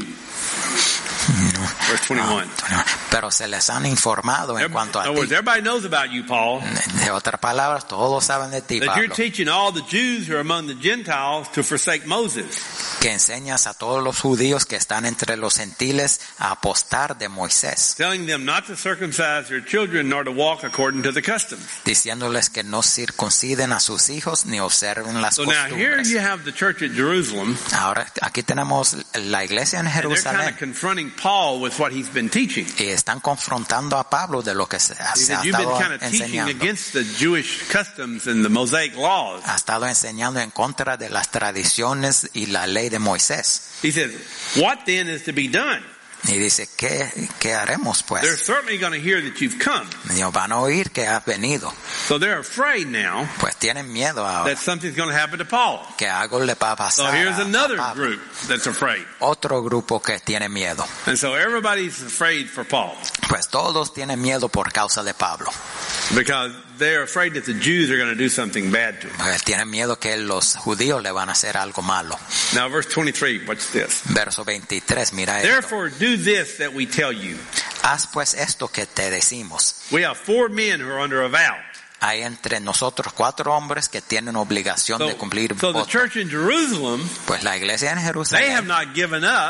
Verse twenty-one. Pero se les han informado en Every- cuanto in a other words, ti. everybody knows about you, Paul. De otras palabras, todos saben de ti, That you're Pablo. teaching all the Jews who are among the Gentiles to forsake Moses. Que enseñas a todos los judíos que están entre los gentiles a apostar de Moisés. Telling them not to circumcise their children nor to walk according to the customs. Diciéndoles que no circunciden a sus hijos ni observen las So now here costumbres. you have the church at Jerusalem, Ahora, aquí tenemos la iglesia en and they're kind Jerusalén. of confronting Paul with what he's been teaching. Y están confrontando a Pablo de lo que se, He se ha said, you've been estado kind of teaching enseñando. against the Jewish customs and the Mosaic laws. Ha estado enseñando en contra de las tradiciones y la ley de Moisés. He says, what then is to be done? Y dice, ¿qué, qué haremos They're pues? certainly going to hear that you've come. Ellos van a oír que has venido. So they're afraid now Pues tienen miedo ahora that something's going to happen to Paul. que algo le va a So pasar here's a- a another Pablo. group that's afraid. Otro grupo que tiene miedo. And so everybody's afraid for Paul Pues todos tienen miedo por causa de Pablo. because they're afraid that the Jews are going to do something bad to him. Pues tienen miedo que los judíos le van a hacer algo malo. Now verse twenty-three, what's this? Verso veintitrés, mira esto. Therefore do this that we tell you. Haz pues esto que te decimos. We have four men who are under a vow. Hay entre nosotros cuatro hombres que tienen obligación So, de cumplir so the voto. church in Jerusalem, Pues la iglesia en they have Jerusalén not given up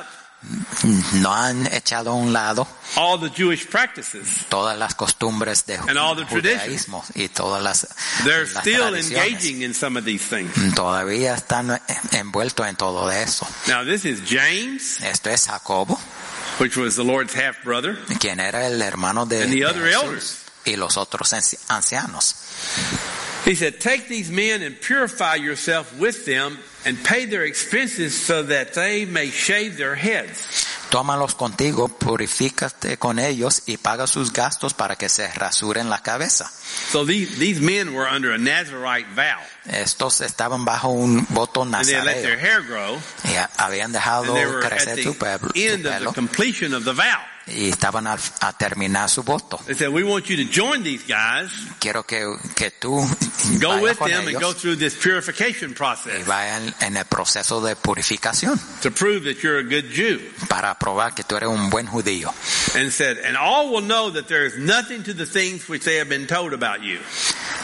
no han echado a un lado all the Jewish practices. todas las costumbres de And all the judaísmo y todas las, They're las still tradiciones. engaging in some of these things. Todavía están envueltos en todo eso. Now this is James, Esto es Jacobo, which was the Lord's half brother, quien era el hermano de, and the de other Jesús, elders. y los otros anci- ancianos. He said, take these men and purify yourself with them and pay their expenses so that they may shave their heads. Tómalos contigo, purifícate con ellos y paga sus gastos para que se rasuren la cabeza. So these, these men were under a Nazarite vow. Estos estaban bajo un voto And they had let their nazareo hair grow. y a- habían dejado And they were at crecer su, pueblo, the su end of the pelo completion of the vow. y estaban a, a terminar su voto. They said, we want you to join these guys, Quiero que, que tú go vayas with con them and go ellos through this purification y process vayan en el proceso de purificación to prove that you're a good Jew. para probar que tú eres un buen judío. And said, and all will know that there is nothing to the things which they have been told about you.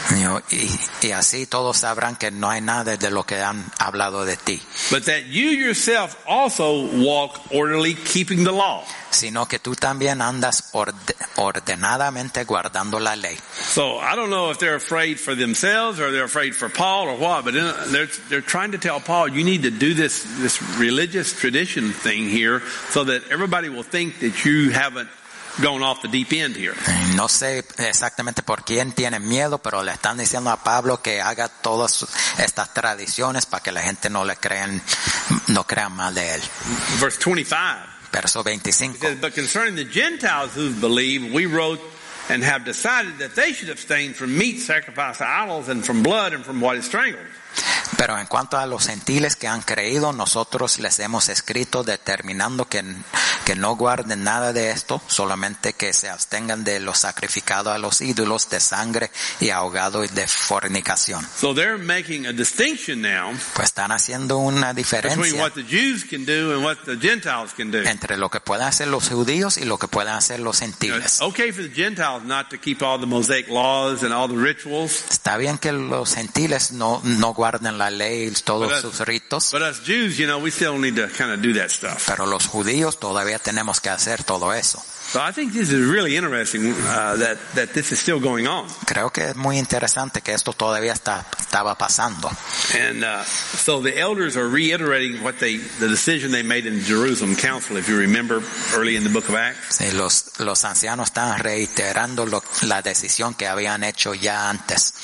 Y, y así todos sabrán que no hay nada de lo que han hablado de ti. But that you yourself also walk orderly, keeping the law. Sino que tú también andas orde, ordenadamente guardando la ley. So I don't know if they're afraid for themselves or they're afraid for Paul or what, but they're they're trying to tell Paul, you need to do this this religious tradition thing here so that everybody will think that you haven't going off the deep end here. No sé exactamente por quién tienen miedo, pero le están diciendo a Pablo que haga todas estas tradiciones para que la gente no le crean, no crean mal de él. Verse twenty-five. Verso veinticinco. It says, but concerning the Gentiles who believe, we wrote and have decided that they should abstain from meat sacrificed to idols and from blood and from what is strangled. Pero en cuanto a los gentiles que han creído, nosotros les hemos escrito determinando que, que no guarden nada de esto, solamente que se abstengan de lo sacrificado a los ídolos, de sangre y ahogado y de fornicación. So they're making a distinction now pues están haciendo una diferencia between what the Jews can do and what the Gentiles can do. Entre lo que pueden hacer los judíos y lo que pueden hacer los gentiles. It's okay for the Gentiles not to keep all the Mosaic laws and all the rituals. Está bien que los gentiles no, no guarden la ley y todos But us- sus ritos, But us Jews, you know, we still need to kind of do that stuff. pero los judíos todavía tenemos que hacer todo eso. So I think this is really interesting uh, that that this is still going on. Creo que es muy interesante que esto todavía está, estaba pasando. And uh, so the elders are reiterating what they, the decision they made in the Jerusalem Council, if you remember early in the book of Acts. Sí, los, los ancianos están reiterando lo, la decisión que habían hecho ya antes.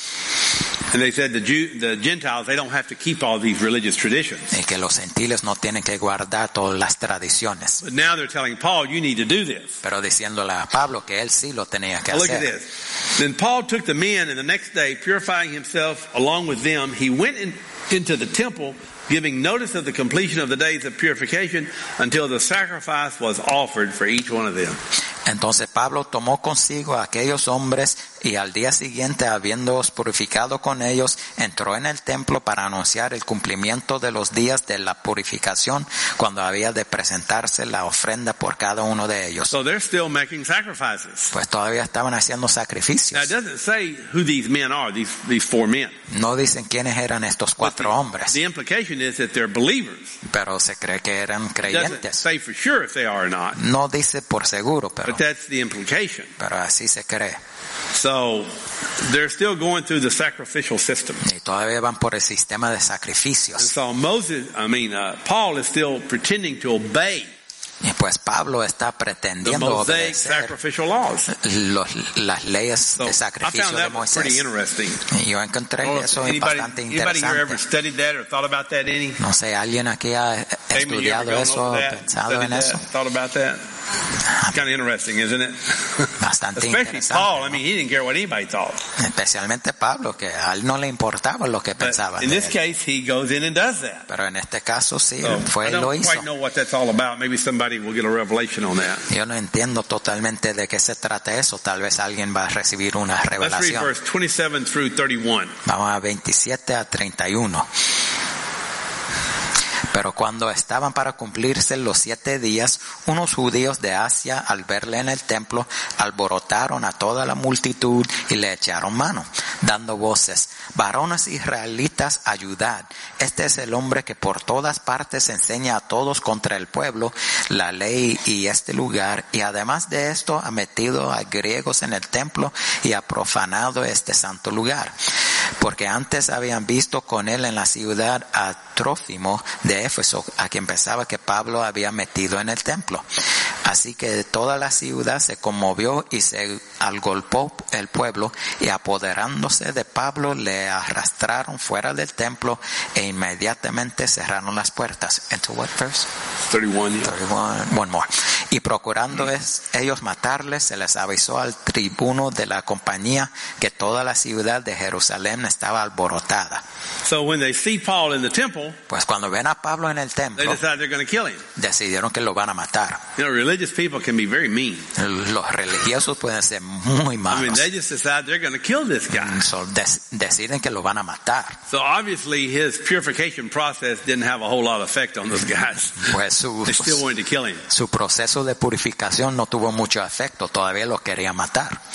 And they said the Jew, the Gentiles, they don't have to keep all these religious traditions. Y que los gentiles no tienen que guardar todas las tradiciones. But now they're telling Paul, you need to do this. Pero diciéndole a Pablo que él sí lo tenía que Look at hacer. this. Then Paul took the men, and the next day, purifying himself along with them, he went in, into the temple, giving notice of the completion of the days of purification until the sacrifice was offered for each one of them. Entonces Pablo tomó consigo a aquellos hombres y al día siguiente, habiéndoos purificado con ellos, entró en el templo para anunciar el cumplimiento de los días de la purificación, cuando había de presentarse la ofrenda por cada uno de ellos. So they're still making sacrifices. Pues todavía estaban haciendo Now it sacrificios. doesn't say who these men are, these, these four men. No dicen quiénes eran estos cuatro hombres, The implication is that they're believers. pero se cree que eran It doesn't creyentes. say for sure if they are or not, No dice por seguro, pero, but that's the implication. pero así se cree. So they're still going through the sacrificial system. Y todavía van por el sistema de And sacrificios. so Moses, I mean, uh, Paul is still pretending to obey Y pues Pablo está the pretendiendo Mosaic obedecer sacrificial laws. los, las leyes So de I sacrificio found de that one pretty Moisés. interesting. Y yo encontré Oh, eso anybody, bastante anybody here ever interesante. studied that or thought about that any? No sé, ¿alguien aquí ha Amy, you ever estudiado gone eso, over o that, pensado studied en that, eso? thought about that? It's kind of interesting, isn't it? Bastante Especially Paul. I interesante, mean, he didn't care what anybody thought. ¿no? Especialmente Pablo, que a él no le importaba lo que But pensaban in de this él. case, he goes in and does that. Pero en este caso sí, So, fue I él lo don't hizo. quite know what that's all about. Maybe somebody will get a revelation on that. Yo no entiendo totalmente de qué se trata eso. Tal vez alguien va a recibir una Let's read revelación. verse twenty-seven through thirty-one. Vamos a veintisiete a treinta y uno. Pero cuando estaban para cumplirse los siete días, unos judíos de Asia, al verle en el templo, alborotaron a toda la multitud y le echaron mano, dando voces: varones israelitas, ayudad. Este es el hombre que por todas partes enseña a todos contra el pueblo la ley y este lugar, y además de esto ha metido a griegos en el templo y ha profanado este santo lugar. Porque antes habían visto con él en la ciudad a Trófimo de Éfeso, a quien pensaba que Pablo había metido en el templo. Así que toda la ciudad se conmovió y se agolpó el pueblo, y apoderándose de Pablo le arrastraron fuera del templo e inmediatamente cerraron las puertas. Into what verse? thirty-one. Yeah. thirty-one, one more. Y procurando es, ellos matarles, se les avisó al tribuno de la compañía que toda la ciudad de Jerusalén estaba alborotada. So when they see Paul in the temple, Pues cuando ven a Pablo en el they templo, decide they're going to kill him. decidieron que lo van a matar. You know, religious people can be very mean. Los religiosos pueden ser muy I mean, malos. they just decide they're going to kill this guy. So, des- deciden que lo van a matar. So obviously his purification process didn't have a whole lot of effect on those guys. Pues su, They still wanted to kill him. su proceso de purificación no tuvo mucho efecto, todavía lo quería matar.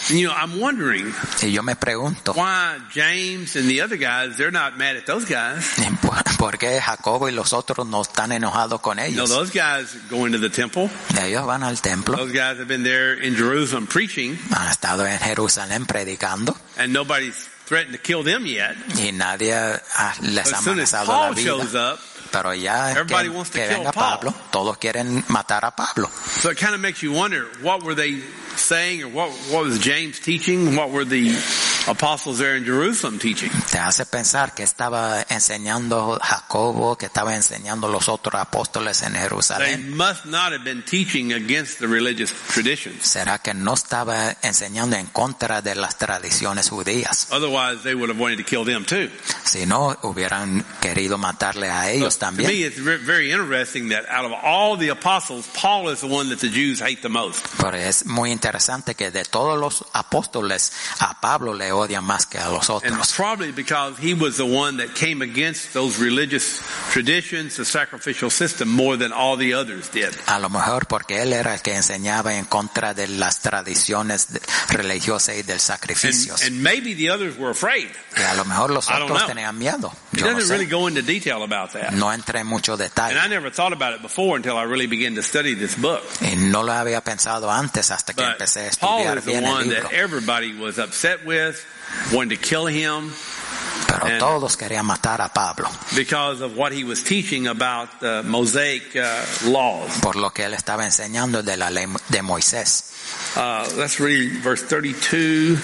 And, you know, I'm wondering Y yo me pregunto, why James and the other guys, they're not mad at those guys. ¿por, por qué Jacobo y los otros no están enojados con No, ellos? those guys go into the temple. Ellos van al templo, Those guys have been there in Jerusalem preaching, han estado en Jerusalén predicando and nobody's threatened to kill them yet. y nadie ah, les ha As soon as amenazado la Paul shows vida. up, Pero ya everybody que, wants to que kill venga Paul. Pablo, todos quieren matar a Pablo. so it kind of makes you wonder, what were they saying, or what, what was James teaching? What were the apostles there in Jerusalem teaching? Te hace pensar que estaba enseñando Jacobo, que estaba enseñando los otros apóstoles en They Jerusalén. must not have been teaching against the religious traditions. ¿Será que no estaba enseñando en contra de las tradiciones judías? Otherwise, they would have wanted to kill them too. Si no, hubieran querido matarle a ellos To me, también. it's re- very interesting that out of all the apostles, Paul is the one that the Jews hate the most. Pero es muy interesante que de todos los apóstoles, a Pablo le odian más que a los And otros. probably because he was the one that came against those religious traditions, the sacrificial system, more than all the others did. A lo mejor porque él era el que enseñaba en contra de las tradiciones de- religiosas y del And, sacrificio. and maybe the others were afraid. Y a lo mejor los I don't otros know. tenían miedo. He Yo no doesn't really sé. go into detail about that. No entré en mucho And detalle. I never thought about it before until I really began to study this book. Y no lo había pensado antes hasta que But empecé a Paul estudiar is the bien el one libro. that everybody was upset with, wanted to kill him Pero and- todos querían matar a Pablo because of what he was teaching about the Mosaic uh, laws. por lo que él estaba enseñando de la ley de Moisés. Uh, let's read verse thirty-two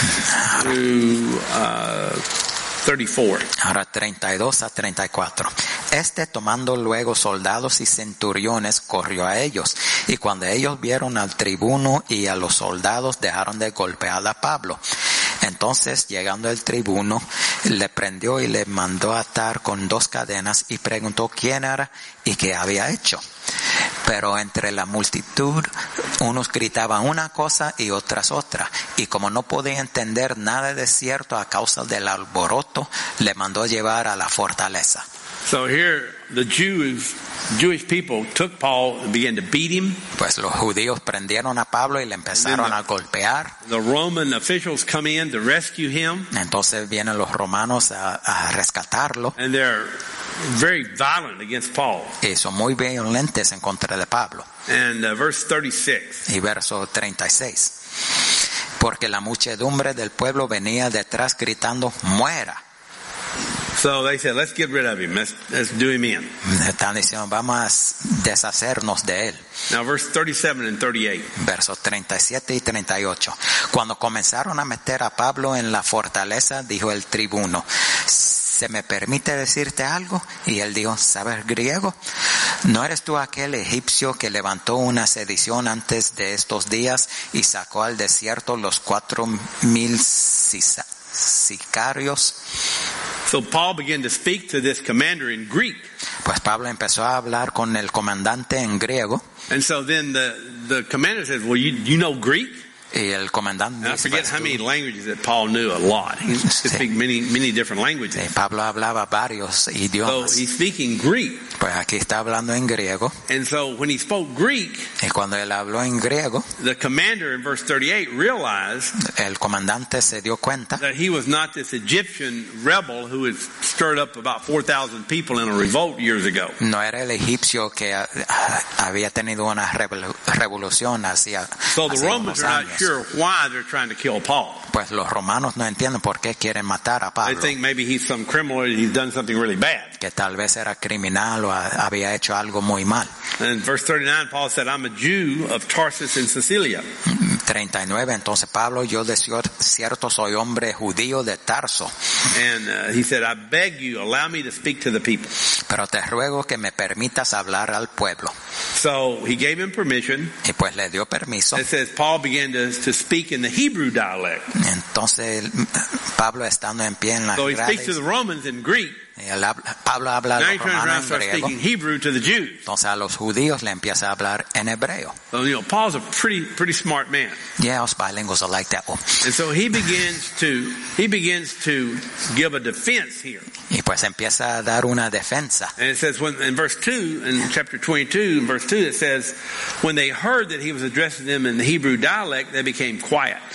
through uh, thirty-four. Ahora treinta y dos a treinta y cuatro. Este, tomando luego soldados y centuriones, corrió a ellos, y cuando ellos vieron al tribuno y a los soldados, dejaron de golpear a Pablo. Entonces, llegando el tribuno, le prendió y le mandó atar con dos cadenas y preguntó quién era y qué había hecho. Pero entre la multitud, unos gritaban una cosa y otras otra, y como no podía entender nada de cierto a causa del alboroto, le mandó llevar a la fortaleza. So here, the Jews, Jewish people took Paul and began to beat him. Pues los judíos prendieron a Pablo y le empezaron a golpear. The Roman officials come in to rescue him, Entonces vienen los romanos a, a rescatarlo, and they're very violent against Paul. y son muy violentos en contra de Pablo. And uh, verse thirty-six. Y verso treinta y seis. Porque la muchedumbre del pueblo venía detrás gritando, muera. So they said, let's get rid of him. Let's, let's do him in. Están diciendo, vamos a deshacernos de él. Now verse thirty-seven and thirty-eight. Versos treinta y siete y treinta y ocho. Cuando comenzaron a meter a Pablo en la fortaleza, dijo el tribuno, ¿se me permite decirte algo? Y él dijo, ¿sabes griego? ¿No eres tú aquel egipcio que levantó una sedición antes de estos días y sacó al desierto los cuatro mil sisa- sicarios? So Paul began to speak to this commander in Greek. Pues Pablo empezó a hablar con el comandante en griego, And so then the, the commander says, well, you, you know Greek? y el comandante And I dice, forget pues, how tú- many languages that Paul knew a lot. He could speak many, many different Sí, languages. Pablo hablaba varios So idiomas. he's speaking Greek. Pues aquí está hablando en griego, And so when he spoke Greek, y cuando él habló en griego, the commander in verse thirty-eight realized el comandante se dio cuenta that he was not this Egyptian rebel who had stirred up about four thousand people in a revolt years ago. no era el egipcio que ah, había tenido una revolu- revolución hacia, So the hacia Romans unos are not años. sure why they're trying to kill Paul. Pues los romanos no entienden por qué quieren matar a They Pablo, think maybe he's some criminal, he's done something really bad. que tal vez era criminal o a- había hecho algo muy mal. And in verse thirty-nine, Paul said, I'm a Jew of Tarsus in Sicilia. treinta y nueve, entonces Pablo, yo de cier- cierto soy hombre judío de Tarso, And uh, he said, I beg you, allow me to speak to the people. pero te ruego que me permitas hablar al pueblo. So he gave him permission. Y pues le dio permiso. It says Paul began to, to speak in the Hebrew dialect. Entonces Pablo, estando en pie en las So he speaks to grades, the Romans in Greek. y él habla- Pablo habla a Now los he turns around romanos and en starts griego, speaking Hebrew to the Jews. entonces a los judíos le empieza a hablar en hebreo. So, you know, Paul's a pretty, pretty smart man. Yeah, us bilinguals are like that. Oh. And so he begins to, he begins to give a defense here. Y pues empieza a dar una defensa. And it says when, in verse two, in chapter twenty-two, in verse two, it says, when they heard that he was addressing them in the Hebrew dialect, they became quiet.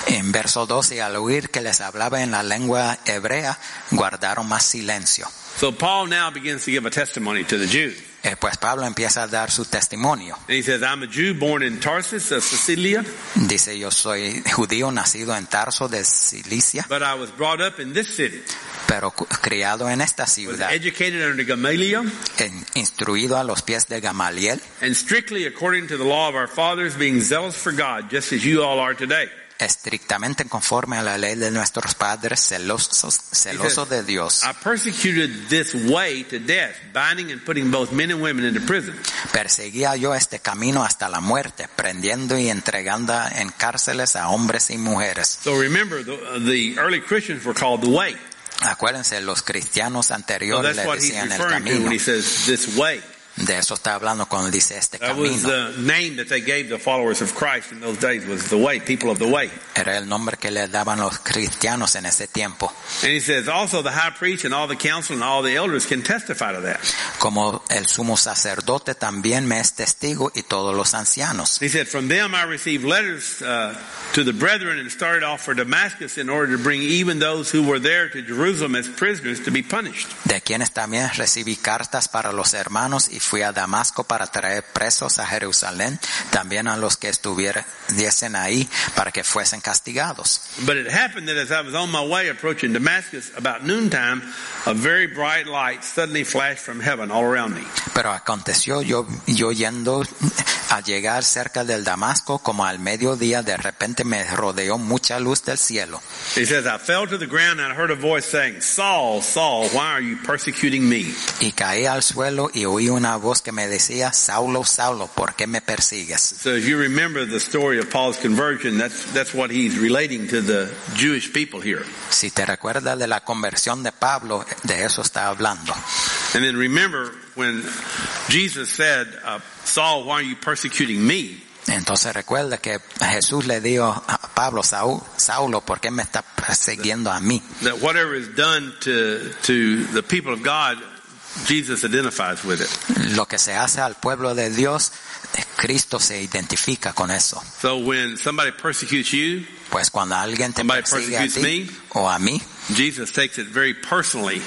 En verso doce, al oír que les hablaba en la lengua hebrea, guardaron más silencio. So Paul now begins to give a testimony to the Jews. Eh, pues Pablo empieza a dar su testimonio. And he says, I'm a Jew born in Tarsus of Cilicia, Dice, yo soy judío nacido en Tarso de Cilicia, but I was brought up in this city. pero cu- criado en esta Was ciudad, educated under Gamaliel, en- instruido a los pies de Gamaliel, and strictly according to the law of our fathers, being zealous for God, just as you all are today. estrictamente conforme a la ley de nuestros padres, celosos, celosos de Dios. I persecuted this way to death, binding and putting both men and women into prison. Perseguía yo este camino hasta la muerte, prendiendo y entregando en cárceles a hombres y mujeres. So remember, the, uh, the early Christians were called the Way. Acuérdense, los cristianos So anteriores that's le what he's decían el referring to camino. when he says this way. De eso está hablando cuando dice este That was camino. the name that they gave the followers of Christ in those days, was the Way, people of the Way. Era el nombre que le daban los cristianos en ese tiempo. And he says, also the high priest and all the council and all the elders can testify to that. Como el sumo sacerdote también me es testigo y todos los ancianos. He said, from them I received letters uh, to the brethren and started off for Damascus in order to bring even those who were there to Jerusalem as prisoners to be punished. De quienes también recibí cartas para los hermanos y fui a Damasco para traer presos a Jerusalén, también a los que estuviesen ahí para que fuesen castigados. But it happened that as I was on my way approaching Damascus, about noontime, a very bright light suddenly flashed from heaven all around me. Pero aconteció yo, yo yendo a llegar cerca del Damasco, como al mediodía, de repente me rodeó mucha luz del cielo. He says, I fell to the ground and I heard a voice saying, Saul, Saul, why are you persecuting me? Y caí al suelo y oí una voz que me decía, Saulo, Saulo, ¿por qué me persigues? So if you remember the story of Paul's conversion, that's, that's what he's relating to the Jewish people here. Si te recuerdas de la conversión de Pablo, de eso está hablando. And then remember when Jesus said, uh, Saul, why are you persecuting me? Entonces recuerda que Jesús le dijo a Pablo, Saúl, Saulo, ¿por qué me estás persiguiendo a mí? That whatever is done to, to the people of God, Jesus identifies with it. Lo que se hace al pueblo de Dios, Cristo se identifica con eso. So when somebody persecutes you, Pues cuando alguien te Somebody persigue a persecutes ti me. o a mí, Jesus takes it very personally.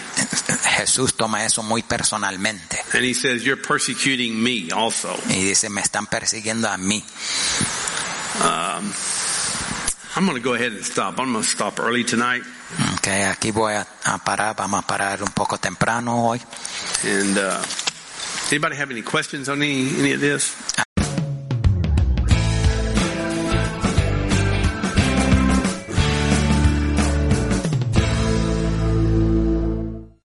Jesús toma eso muy personalmente And he says, you're persecuting me also. y dice, me están persiguiendo a mí. Um, I'm going to go ahead and stop. I'm going to stop early tonight. Okay, aquí voy a, a parar, vamos a parar un poco temprano hoy. And uh, anybody have any questions on any, any of this?